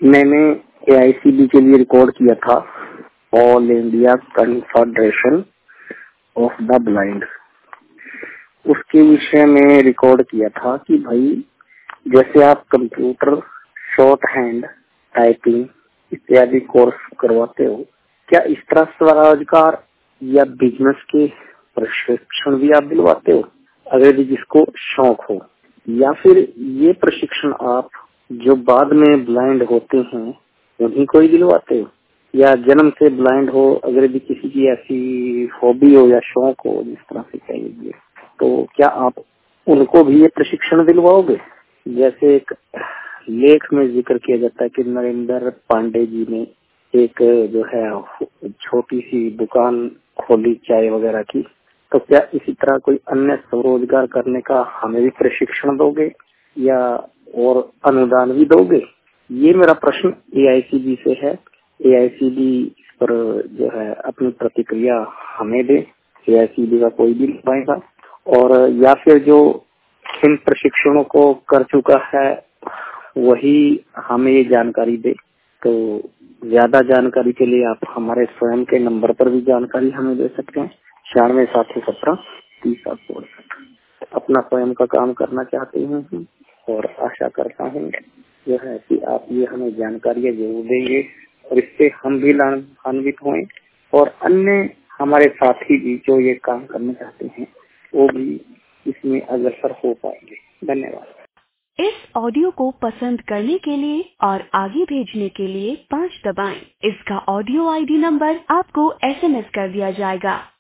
मैंने एआईसीबी के लिए रिकॉर्ड किया था, all India confederation of the blind. उसके विषय में रिकॉर्ड किया था कि भाई जैसे आप कंप्यूटर, शॉर्ट हैंड, टाइपिंग इत्यादि कोर्स करवाते हो, क्या इस तरह स्वरोजगार या बिजनेस के प्रशिक्षण भी आप दिलवाते हो, अगर जिसको शौक हो? या फिर ये प्रशिक्षण आप जो बाद में ब्लाइंड होते हैं उन्हीं को ही दिलवाते हो, या जन्म से ब्लाइंड हो, अगर भी किसी की ऐसी हॉबी हो या शौक हो जिस तरह से कहिए, तो क्या आप उनको भी ये प्रशिक्षण दिलवाओगे? जैसे एक लेख में जिक्र किया जाता है कि नरेंद्र पांडे जी ने एक जो है छोटी सी दुकान खोली चाय वगैरह की, तो क्या इसी तरह कोई अन्य स्वरोजगार करने का हमें भी प्रशिक्षण दोगे या और अनुदान भी दोगे? ये मेरा प्रश्न एआईसीबी से है। एआईसीबी इस पर जो है अपनी प्रतिक्रिया हमें दे, एआईसीबी का कोई भी पाएगा, और या फिर जो इन प्रशिक्षणों को कर चुका है वही हमें ये जानकारी दे। तो ज्यादा जानकारी के लिए आप हमारे स्वयं के नंबर पर भी जानकारी हमें दे सकते हैं, 96-717-30-768। अपना स्वयं का काम करना चाहते हैं और आशा करता हूँ जो है कि आप ये हमें जानकारियाँ जरूर देंगे और इससे हम भी लाभान्वित हों और अन्य हमारे साथी भी जो ये काम करना चाहते हैं वो भी इसमें अग्रसर हो पाएंगे। धन्यवाद। इस ऑडियो को पसंद करने के लिए और आगे भेजने के लिए 5 दबाएं। इसका ऑडियो आईडी नंबर आपको एसएमएस कर दिया जाएगा।